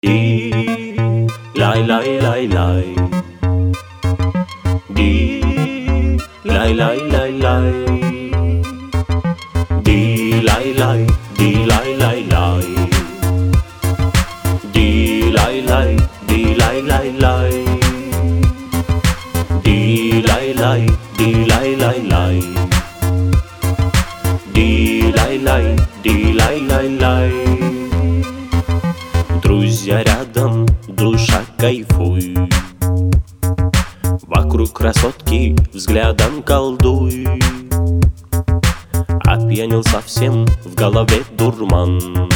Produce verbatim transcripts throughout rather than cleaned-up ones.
Di lai lai lai lai. Di lai lai lai lai. Di lai lai, di lai lai lai. Di lai lai, di lai lai lai. Di lai lai, di lai lai lai. Di lai lai, di lai lai lai. Друзья рядом, душа кайфуй. Вокруг красотки взглядом колдуй. Опьянел совсем, в голове дурман.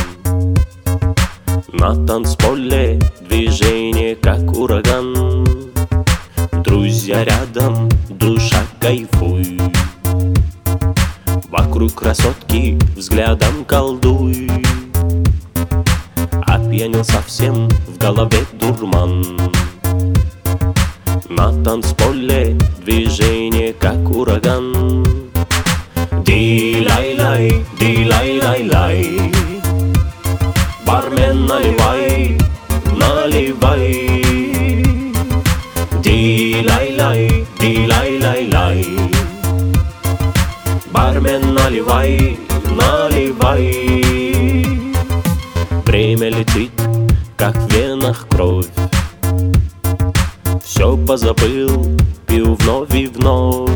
На танцполе движение как ураган. Друзья рядом, душа кайфуй. Вокруг красотки взглядом колдуй. Опьянел совсем, в голове дурман. На танцполе движение как ураган. Ди лай лай, ди лай лай лай. Бармен, наливай, наливай. Ди лай лай, ди лай лай лай. Бармен, наливай, наливай. Время летит, как в венах кровь. Все позабыл, пил вновь и вновь.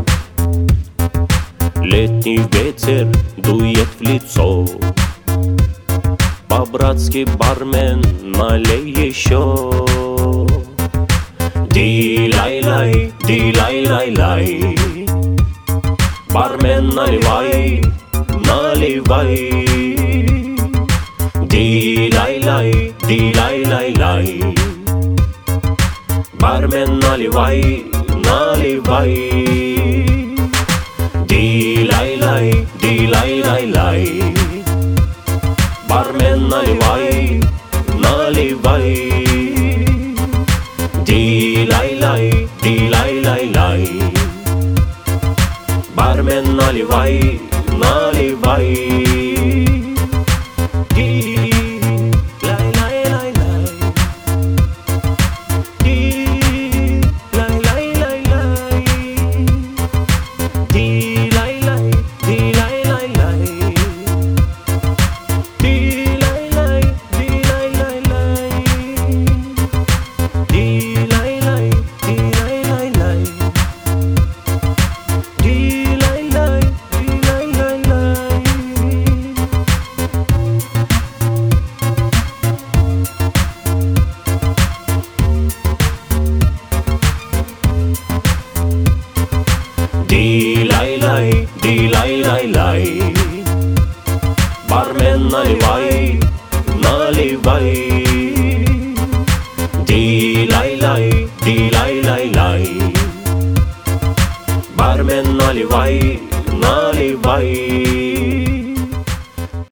Летний ветер дует в лицо. По-братски, бармен, налей еще. Ди лай лай, ди лай лай лай. Бармен, наливай, наливай. Ди лай лай, ди лай лай лай. Бармен, наливай, наливай. Ди лай лай, ди лай лай лай. Бармен, наливай, наливай. Ди лай лай, ди лай лай лай. Бармен, наливай, наливай. Ди лай лай, ди лай лай лай. Бармен, наливай, наливай. Ди лай лай, ди лай лай лай. Бармен, наливай, наливай.